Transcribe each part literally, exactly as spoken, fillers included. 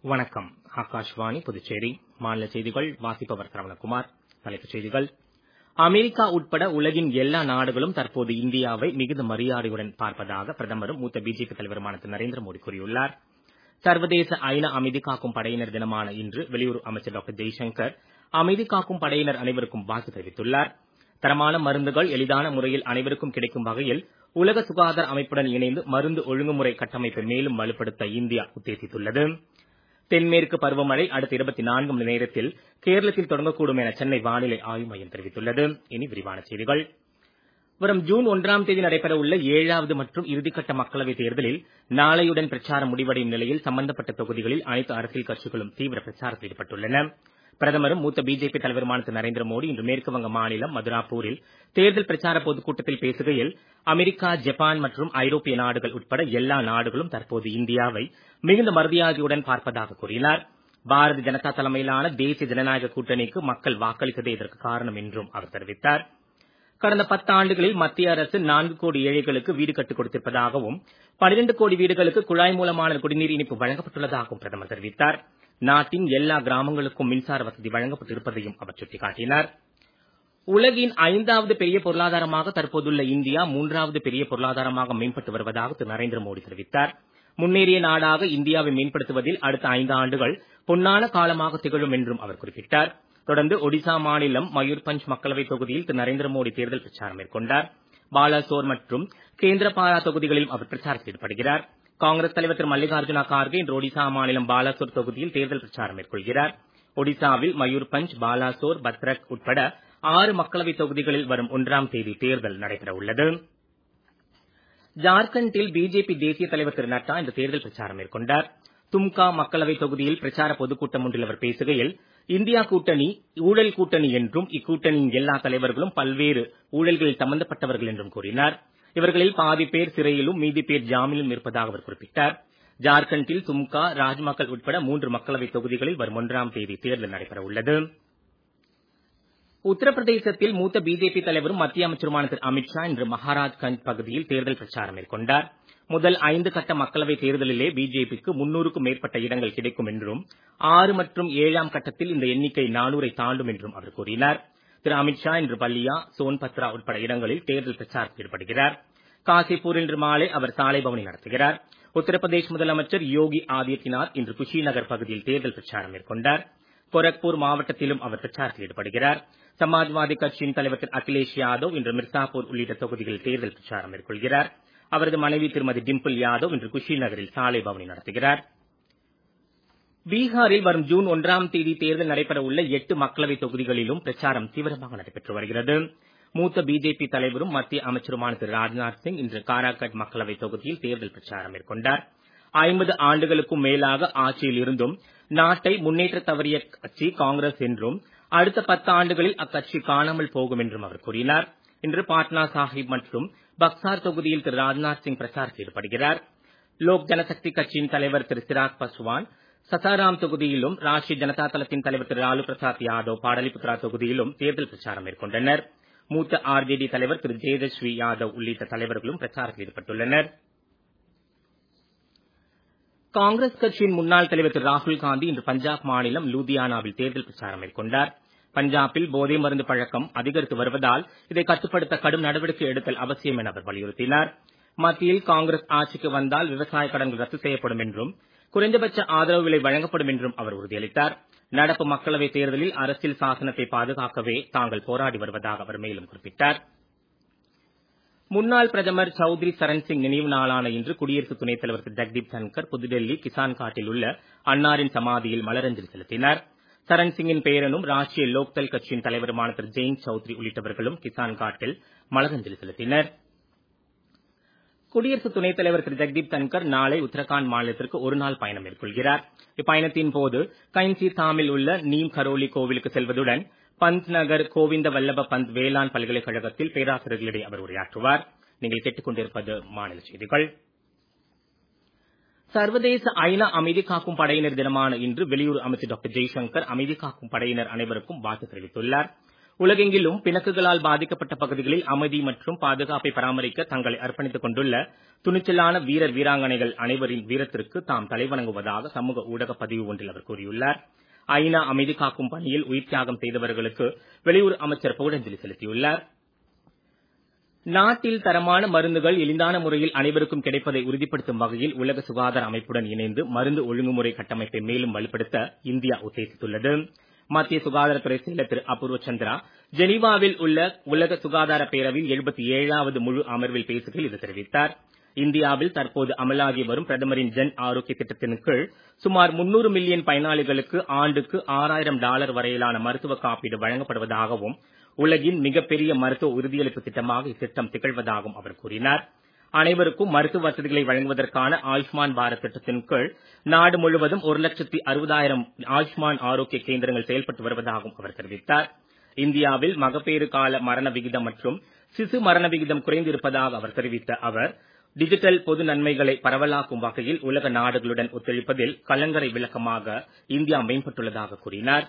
வணக்கம். ஆகாஷ்வாணி புதுச்சேரி. மாநில செய்திகள் வாசிப்பவர் சரவணகுமார். தலைப்புச் செய்திகள். அமெரிக்கா உட்பட உலகின் எல்லா நாடுகளும் தற்போது இந்தியாவை மிகுந்த மரியாதையுடன் பார்ப்பதாக பிரதமரும் மூத்த பிஜேபி தலைவருமான திரு நரேந்திர மோடி கூறியுள்ளார். சர்வதேச ஐநா அமைதி காக்கும் படையினர் தினமான இன்று வெளியுறவு அமைச்சர் டாக்டர் ஜெய்சங்கர் அமைதி காக்கும் படையினர் அனைவருக்கும் வாழ்த்து தெரிவித்துள்ளார். தரமான மருந்துகள் எளிதான முறையில் அனைவருக்கும் கிடைக்கும் வகையில் உலக சுகாதார அமைப்புடன் இணைந்து மருந்து ஒழுங்குமுறை கட்டமைப்பை மேலும் வலுப்படுத்த இந்தியா உத்தேசித்துள்ளது. தென்மேற்கு பருவமழை அடுத்த இருபத்தி நான்கு மணி நேரத்தில் கேரளத்தில் தொடங்கக்கூடும் என சென்னை வானிலை ஆய்வு மையம் தெரிவித்துள்ளது. இனி விரிவான செய்திகள். வரும் ஜூன் ஒன்றாம் தேதி நடைபெற உள்ள ஏழாவது மற்றும் இறுதிக்கட்ட மக்களவைத் தேர்தலில் நாளையுடன் பிரச்சாரம் முடிவடையும் நிலையில் சம்பந்தப்பட்ட தொகுதிகளில் அனைத்து அரசியல் கட்சிகளும் தீவிர பிரச்சாரத்தில் ஈடுபட்டுள்ளன. பிரதமரும் மூத்த பிஜேபி தலைவருமான திரு நரேந்திர மோடி இன்று மேற்குவங்க மாநிலம் மதுராப்பூரில் தேர்தல் பிரச்சார பொதுக்கூட்டத்தில் பேசுகையில் அமெரிக்கா, ஜப்பான் மற்றும் ஐரோப்பிய நாடுகள் உட்பட எல்லா நாடுகளும் தற்போது இந்தியாவை மிகுந்த மரியாதையுடன் பார்ப்பதாக கூறினார். பாரதிய ஜனதா தலைமையிலான தேசிய ஜனநாயக கூட்டணிக்கு மக்கள் வாக்களித்ததே இதற்கு காரணம் என்றும் அவர் தெரிவித்தார். கடந்த பத்தாண்டுகளில் மத்திய அரசு நான்கு கோடி ஏழைகளுக்கு வீடு கட்டிக் கொடுத்திருப்பதாகவும் பனிரெண்டு கோடி வீடுகளுக்கு குழாய் மூலமான குடிநீர் இணைப்பு வழங்கப்பட்டுள்ளதாகவும் பிரதமர் தெரிவித்தார். நாட்டின் எல்லா கிராமங்களுக்கும் மின்சார வசதி வழங்கப்பட்டிருப்பதையும் அவர் சுட்டிக்காட்டினார். உலகின் ஐந்தாவது பெரிய பொருளாதாரமாக தற்போதுள்ள இந்தியா மூன்றாவது பெரிய பொருளாதாரமாக மேம்பட்டு வருவதாக திரு நரேந்திர மோடி தெரிவித்தார். முன்னேறிய நாடாக இந்தியாவை மேம்படுத்துவதில் அடுத்த ஐந்து ஆண்டுகள் பொன்னான காலமாக திகழும் என்றும் அவர் குறிப்பிட்டார். தொடர்ந்து ஒடிசா மாநிலம் மயூர்பஞ்ச் மக்களவைத் தொகுதியில் திரு நரேந்திர மோடி தேர்தல் பிரச்சாரம் மேற்கொண்டார். பாலாசோர் மற்றும் கேந்திரபாரா தொகுதிகளிலும் அவர் பிரச்சாரத்தில் ஈடுபடுகிறார். காங்கிரஸ் தலைவர் திரு மல்லிகார்ஜுன கார்கே இன்று ஒடிசா மாநிலம் பாலாசோர் தொகுதியில் தேர்தல் பிரச்சாரம் மேற்கொள்கிறார். ஒடிசாவில் மயூர்பஞ்ச், பாலாசோர், பத்ரக் உட்பட ஆறு மக்களவைத் தொகுதிகளில் வரும் ஒன்றாம் தேதி தேர்தல் நடைபெற உள்ளது. ஜார்க்கண்டில் பிஜேபி தேசிய தலைவர் திரு நட்டா இன்று தேர்தல் பிரச்சாரம் மேற்கொண்டார். தும்கா மக்களவைத் தொகுதியில் பிரச்சார பொதுக்கூட்டம் ஒன்றில் அவர் பேசுகையில் இந்தியா கூட்டணி ஊழல் கூட்டணி என்றும் இக்கூட்டணியின் எல்லா தலைவர்களும் பல்வேறு ஊழல்களில் சம்பந்தப்பட்டவர்கள் என்றும் கூறினார். இவர்களில் பாதி பேர் சிறையிலும் மீதி பேர் ஜாமீனிலும் இருப்பதாக அவர் குறிப்பிட்டார். ஜார்க்கண்டில் தும்கா, ராஜ்மஹல் உட்பட மூன்று மக்களவைத் தொகுதிகளில் வரும் ஒன்றாம் தேதி தேர்தல் நடைபெற உள்ளது. உத்தரப்பிரதேசத்தில் மூத்த பிஜேபி தலைவரும் மத்திய அமைச்சருமான திரு அமித்ஷா இன்று மகாராஜ்கஞ்ச் பகுதியில் தேர்தல் பிரச்சாரம் மேற்கொண்டார். முதல் ஐந்து கட்ட மக்களவைத் தேர்தலிலே பிஜேபிக்கு முன்னூறுக்கும் மேற்பட்ட இடங்கள் கிடைக்கும் என்றும் ஆறு மற்றும் ஏழாம் கட்டத்தில் இந்த எண்ணிக்கை நானூறை தாண்டும் என்றும் அவர் கூறினார். திரு அமித்ஷா இன்று பல்லியா, சோன்பத்ரா உட்பட இடங்களில் தேர்தல் பிரச்சாரத்தில் ஈடுபடுகிறார். காசிப்பூரில் இன்று மாலை அவர் சாலை பவனி நடத்துகிறார். உத்தரப்பிரதேஷ் முதலமைச்சர் யோகி ஆதித்யநாத் இன்று குஷிநகர் பகுதியில் தேர்தல் பிரச்சாரம் மேற்கொண்டார். கோரக்பூர் மாவட்டத்திலும் அவர் பிரச்சாரத்தில் ஈடுபடுகிறார். சமாஜ்வாதி கட்சியின் தலைவர் திரு அகிலேஷ் யாதவ் இன்று மிர்சாபூர் உள்ளிட்ட தொகுதிகளில் தேர்தல் பிரச்சாரம் மேற்கொள்கிறார். அவரது மனைவி திருமதி டிம்பிள் யாதவ் இன்று குஷிநகரில் சாலை பவனி நடத்துகிறார். பீகாரில் வரும் ஜூன் ஒன்றாம் தேதி தேர்தல் நடைபெற உள்ள எட்டு மக்களவைத் தொகுதிகளிலும் பிரச்சாரம் தீவிரமாக நடைபெற்று வருகிறது. மூத்த பிஜேபி தலைவரும் மத்திய அமைச்சருமான திரு ராஜ்நாத் சிங் இன்று காராகட் மக்களவைத் தொகுதியில் தேர்தல் பிரச்சாரம் மேற்கொண்டார். ஐம்பது ஆண்டுகளுக்கும் மேலாக ஆட்சியில் இருந்தும் நாட்டை முன்னேற்ற தவறிய கட்சி காங்கிரஸ் என்றும் அடுத்த பத்து ஆண்டுகளில் அக்கட்சி காணாமல் போகும் என்றும் அவர் கூறினார். இன்று பாட்னா சாஹிப் மற்றும் பக்சார் தொகுதியில் திரு ராஜ்நாத் சிங் பிரச்சாரத்தில் ஈடுபடுகிறார். லோக் ஜனசக்தி கட்சியின் தலைவர் திரு சிராக் பஸ்வான் சசாராம் தொகுதியிலும், ராஷ்டிரிய ஜனதா தளத்தின் தலைவர் திரு லாலு பிரசாத் யாதவ் பாடலிபுத்ரா தொகுதியிலும் தேர்தல் பிரச்சாரம் மேற்கொண்டனர். மூத்த ஆர்ஜேடி தலைவர் திரு தேஜஸ்வி யாதவ் உள்ளிட்ட தலைவர்களும் பிரச்சாரத்தில் ஈடுபட்டுள்ளனர். காங்கிரஸ் கட்சியின் முன்னாள் தலைவர் திரு ராகுல் காந்தி இன்று பஞ்சாப் மாநிலம் லூதியானாவில் தேர்தல் பிரச்சாரம் மேற்கொண்டார். பஞ்சாபில் போதை மருந்து பழக்கம் அதிகரித்து வருவதால் இதை கட்டுப்படுத்த கடும் நடவடிக்கை எடுத்தல் அவசியம் என அவர் வலியுறுத்தினார். மத்தியில் காங்கிரஸ் ஆட்சிக்கு வந்தால் விவசாய கடன்கள் ரத்து செய்யப்படும் என்றும் குறைந்தபட்ச ஆதரவு விலை வழங்கப்படும் என்றும் அவர் உறுதியளித்தார். நடப்பு மக்களவைத் தேர்தலில் அரசியல் சாசனத்தை பாதுகாக்கவே தாங்கள் போராடி வருவதாக அவர் மேலும் குறிப்பிட்டார். முன்னாள் பிரதமர் சௌத்ரி சரண் சிங் நினைவு நாளான இன்று குடியரசு துணைத் தலைவர் திரு ஜெகதீப் தன்கர் புதுடெல்லி கிசான் காட்டில் உள்ள அன்னாரின் சமாதியில் மலரஞ்சலி செலுத்தினார். சரண் சிங்கின் பேரனும் ராஷ்டிரிய லோக்தள் கட்சியின் தலைவருமான திரு ஜெயந்த் சௌத்ரி உள்ளிட்டவர்களும் கிசான் காட்டில் மலரஞ்சலி செலுத்தினர். குடியரசு துணைத் தலைவர் திரு ஜெகதீப் தன்கர் நாளை உத்தரகாண்ட் மாநிலத்திற்கு ஒருநாள் பயணம் மேற்கொள்கிறார். இப்பயணத்தின் போது கைன்சி தாமில் உள்ள நீம் கரோலி கோவிலுக்கு செல்வதுடன் பந்த் நகர் கோவிந்த வல்லப பந்த் வேளாண் பல்கலைக்கழகத்தில் பேராசிரியர்களிடையே அவர் உரையாற்றுவார். நீங்கள் கேட்டுக் கொண்டிருப்பது மாநில செய்திகள். சர்வதேச ஐநா அமைதி காக்கும் படையினர் தினமான இன்று வெளியுறவு அமைச்சர் டாக்டர் ஜெய்சங்கர் அமைதி காக்கும் படையினர் அனைவருக்கும் வாழ்த்து தெரிவித்துள்ளார். உலகெங்கிலும் பிணக்குகளால் பாதிக்கப்பட்ட பகுதிகளில் அமைதி மற்றும் பாதுகாப்பை பராமரிக்க தங்களை அர்ப்பணித்துக் கொண்டுள்ள துணிச்சலான வீரர் வீராங்கனைகள் அனைவரின் வீரத்திற்கு தாம் தலைவணங்குவதாக சமூக ஊடக பதிவு ஒன்றில் அவர் கூறியுள்ளார். ஐநா அமைதி காக்கும் பணியில் உயிர் தியாகம் செய்தவர்களுக்கு வெளியுறவு அமைச்சர் புகழஞ்சலி செலுத்தியுள்ளார். நாட்டில் தரமான மருந்துகள் எளிதான முறையில் அனைவருக்கும் கிடைப்பதை உறுதிப்படுத்தும் வகையில் உலக சுகாதார அமைப்புடன் இணைந்து மருந்து ஒழுங்குமுறை கட்டமைப்பை மேலும் வலுப்படுத்த இந்தியா உத்தேசித்துள்ளது. மத்திய சுகாதாரத்துறை செயலர் திரு அபூர்வ சந்திரா ஜெனீவாவில் உள்ள உலக சுகாதார பேரவையின் எழுபத்தி ஏழாவது முழு அமர்வில் பேசுகையில் இது தெரிவித்தார். இந்தியாவில் தற்போது அமலாகி வரும் பிரதமரின் ஜன் ஆரோக்கிய திட்டத்தின் கீழ் சுமார் முன்னூறு மில்லியன் பயனாளிகளுக்கு ஆண்டுக்கு ஆறாயிரம் டாலர் வரையிலான மருத்துவ காப்பீடு வழங்கப்படுவதாகவும் உலகின் மிகப்பெரிய மருத்துவ உறுதியளிப்பு திட்டமாக இத்திட்டம் திகழ்வதாகவும் அவர் கூறினார். அனைவருக்கும் மருத்துவ வசதிகளை வழங்குவதற்கான ஆயுஷ்மான் பாரத் திட்டத்தின் கீழ் நாடு முழுவதும் ஒரு லட்சத்தி அறுபதாயிரம் ஆயுஷ்மான் ஆரோக்கிய கேந்திரங்கள் செயல்பட்டு வருவதாகவும் அவர் தெரிவித்தார். இந்தியாவில் மகப்பேறு கால மரண விகிதம் மற்றும் சிசு மரண விகிதம் குறைந்து இருப்பதாக அவர் தெரிவித்த அவர் டிஜிட்டல் பொது நன்மைகளை பரவலாக்கும் வகையில் உலக நாடுகளுடன் ஒத்துழைப்பதில் கலங்கரை விளக்கமாக இந்தியா மேம்பட்டுள்ளதாக கூறினார்.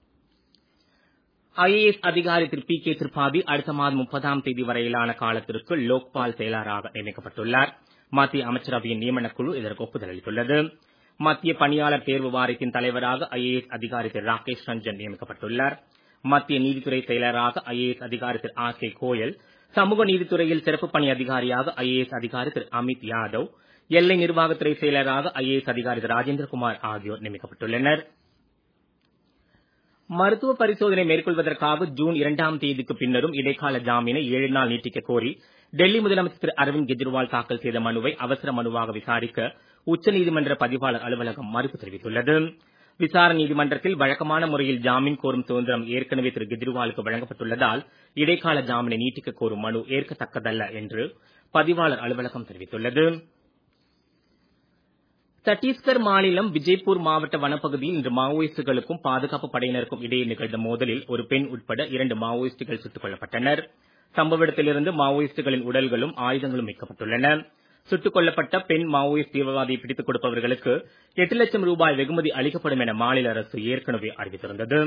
ஐஏஎஸ் அதிகாரி திரு பி கே திரிபாதி அடுத்த மாதம் முப்பதாம் தேதி வரையிலான காலத்திற்கு லோக்பால் செயலராக நியமிக்கப்பட்டுள்ளார். மத்திய அமைச்சரவையின் நியமனக் குழு இதற்கு ஒப்புதல் அளித்துள்ளது. மத்திய பணியாளர் தேர்வு வாரியத்தின் தலைவராக ஐஏஎஸ் அதிகாரி திரு ராகேஷ் ரஞ்சன் நியமிக்கப்பட்டுள்ளார். மத்திய நீதித்துறை செயலராக ஐஏஎஸ் அதிகாரி திரு ஆர் கே கோயல், சமூக நீதித்துறையில் சிறப்பு பணி அதிகாரியாக ஐஏஎஸ் அதிகாரி திரு அமித் யாதவ், எல்லை நிர்வாகத்துறை செயலராக ஐஏஎஸ் அதிகாரி திரு ராஜேந்திரகுமார் ஆகியோர் நியமிக்கப்பட்டுள்ளனர். மருத்துவ பரிசோதனை மேற்கொள்வதற்காக ஜூன் இரண்டாம் தேதிக்கு பின்னரும் இடைக்கால ஜாமீனை ஏழு நாள் நீட்டிக்க கோரி டெல்லி முதலமைச்சர் திரு அரவிந்த் கெஜ்ரிவால் தாக்கல் செய்த மனுவை அவசர மனுவாக விசாரிக்க உச்சநீதிமன்ற பதிவாளர் அலுவலகம் மறுப்பு தெரிவித்துள்ளது. விசாரணை நீதிமன்றத்தில் வழக்கமான முறையில் ஜாமீன் கோரும் சுதந்திரம் ஏற்கனவே திரு கெஜ்ரிவாலுக்கு வழங்கப்பட்டுள்ளதால் இடைக்கால ஜாமீனை நீட்டிக்க கோரும் மனு ஏற்கத்தக்கதல்ல என்று பதிவாளர் அலுவலகம் தெரிவித்துள்ளது. சத்தீஸ்கர் மாநிலம் விஜய்பூர் மாவட்ட வனப்பகுதியில் இன்று மாவோயிஸ்டுகளுக்கும் பாதுகாப்பு படையினருக்கும் இடையே நிகழ்ந்த மோதலில் ஒரு பெண் உட்பட இரண்டு மாவோயிஸ்டுகள் சுட்டுக் கொல்லப்பட்டனர். சம்பவ இடத்திலிருந்து மாவோயிஸ்டுகளின் உடல்களும் ஆயுதங்களும் மீட்கப்பட்டுள்ளன. சுட்டுக் கொல்லப்பட்ட பெண் மாவோயிஸ்ட் தீவிரவாதியை பிடித்துக் கொடுப்பவர்களுக்கு எட்டு லட்சம் ரூபாய் வெகுமதி அளிக்கப்படும் என மாநில அரசு ஏற்கனவே அறிவித்திருந்தது.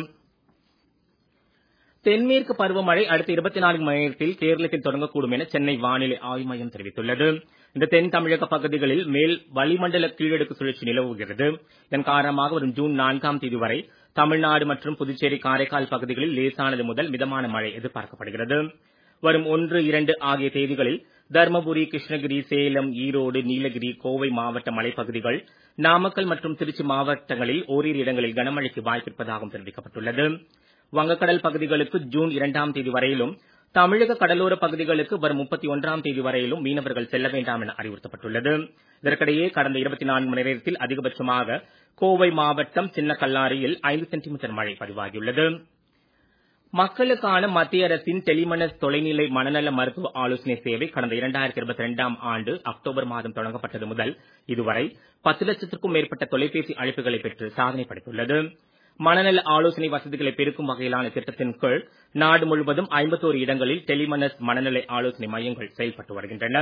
தென்மேற்கு பருவமழை அடுத்த இருபத்தி நான்கு மணி நேரத்தில் கேரளத்தில் தொடங்கக்கூடும் என சென்னை வானிலை ஆய்வு மையம் தெரிவித்துள்ளது. இந்த தென் தமிழக பகுதிகளில் மேல் வளிமண்டல கீழடுக்கு சுழற்சி நிலவுகிறது. இதன் காரணமாக வரும் ஜூன் நான்காம் தேதி வரை தமிழ்நாடு மற்றும் புதுச்சேரி காரைக்கால் பகுதிகளில் லேசானது முதல் மிதமான மழை எதிர்பார்க்கப்படுகிறது. வரும் ஒன்று இரண்டு ஆகிய தேதிகளில் தர்மபுரி, கிருஷ்ணகிரி, சேலம், ஈரோடு, நீலகிரி, கோவை மாவட்ட மலைப்பகுதிகள், நாமக்கல் மற்றும் திருச்சி மாவட்டங்களில் ஓரிரு இடங்களில் கனமழைக்கு வாய்ப்பிருப்பதாகவும் தெரிவிக்கப்பட்டுள்ளது. வங்கக்கடல் பகுதிகளுக்கு ஜூன் இரண்டாம் தேதி வரையிலும், தமிழக கடலோர பகுதிகளுக்கு வரும் முப்பத்தி ஒன்றாம் தேதி வரையிலும் மீனவர்கள் செல்ல வேண்டாம் என அறிவுறுத்தப்பட்டுள்ளது. இதற்கிடையே கடந்த இருபத்தி நான்கு மணி நேரத்தில் அதிகபட்சமாக கோவை மாவட்டம் சின்ன கல்லாரியில் ஐந்து சென்டிமீட்டர் மழை பதிவாகியுள்ளது. மக்களுக்கான மத்திய அரசின் டெலிமனஸ் தொலைநிலை மனநல மருத்துவ ஆலோசனை சேவை கடந்த இரண்டாயிரத்தி இருபத்தி இரண்டாம் ஆண்டு அக்டோபர் மாதம் தொடங்கப்பட்டது முதல் இதுவரை பத்து லட்சத்திற்கும் மேற்பட்ட தொலைபேசி அழைப்புகளை பெற்று சாதனை படைத்துள்ளது. மனநல ஆலோசனை வசதிகளை பெருக்கும் வகையிலான திட்டத்தின் கீழ் நாடு முழுவதும் ஐம்பத்தோரு இடங்களில் டெலிமனஸ் மனநல ஆலோசனை மையங்கள் செயல்பட்டு வருகின்றன.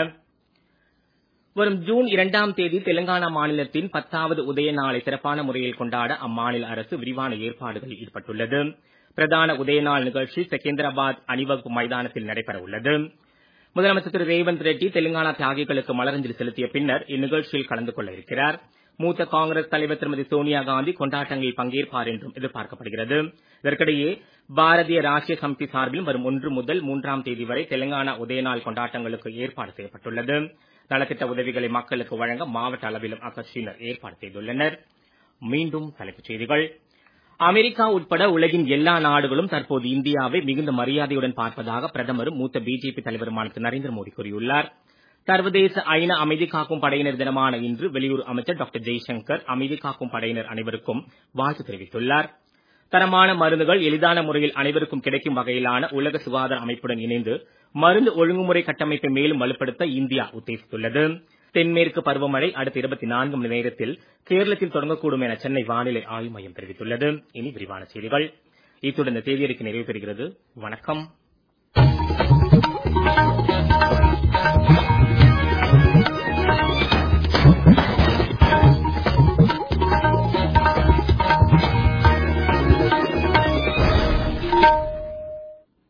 வரும் ஜூன் இரண்டாம் தேதி தெலுங்கானா மாநிலத்தின் பத்தாவது உதய நாளை சிறப்பான முறையில் கொண்டாட அம்மாநில அரசு விரிவான ஏற்பாடுகளில் ஈடுபட்டுள்ளது. பிரதான உதயநாள் நிகழ்ச்சி செகந்திராபாத் அணிவகுப்பு மைதானத்தில் நடைபெற உள்ளது. முதலமைச்சர் திரு ரேவந்த் ரெட்டி தெலுங்கானா தியாகிகளுக்கு மலரஞ்சலி செலுத்திய பின்னர் இந்நிகழ்ச்சியில் கலந்து கொள்ள இருக்கிறார். மூத்த காங்கிரஸ் தலைவர் திருமதி சோனியா காந்தி கொண்டாட்டங்களில் பங்கேற்பார் என்றும் எதிர்பார்க்கப்படுகிறது. இதற்கிடையே பாரதிய ராஷ்டிரிய சமிதி சார்பிலும் வரும் ஒன்று முதல் மூன்றாம் தேதி வரை தெலுங்கானா உதயநாள் கொண்டாட்டங்களுக்கு ஏற்பாடு செய்யப்பட்டுள்ளது. நலத்திட்ட உதவிகளை மக்களுக்கு வழங்க மாவட்ட அளவிலும் அக்கட்சியினர் ஏற்பாடு செய்துள்ளனர். மீண்டும் தலைப்புச் செய்திகள். அமெரிக்கா உட்பட உலகின் எல்லா நாடுகளும் தற்போது இந்தியாவை மிகுந்த மரியாதையுடன் பார்ப்பதாக பிரதமரும் மூத்த பிஜேபி தலைவருமான திரு நரேந்திர மோடி கூறியுள்ளார். சர்வதேச ஐநா அமைதி காக்கும் படையினர் தினமான இன்று வெளியுறவு அமைச்சர் டாக்டர் ஜெய்சங்கர் அமைதி காக்கும் படையினர் அனைவருக்கும் வாழ்த்து தெரிவித்துள்ளார். தரமான மருந்துகள் எளிதான முறையில் அனைவருக்கும் கிடைக்கும் வகையிலான உலக சுகாதார அமைப்புடன் இணைந்து மருந்து ஒழுங்குமுறை கட்டமைப்பை மேலும் வலுப்படுத்த இந்தியா உத்தேசித்துள்ளது. தென்மேற்கு பருவமழை அடுத்த இருபத்தி நான்கு மணி நேரத்தில் கேரளத்தில் தொடங்கக்கூடும் என சென்னை வானிலை ஆய்வு மையம் தெரிவித்துள்ளது. இனி விரிவான செய்திகள். இத்துடன் இந்த செய்தியறிக்கை நிறைவு பெறுகிறது. வணக்கம்.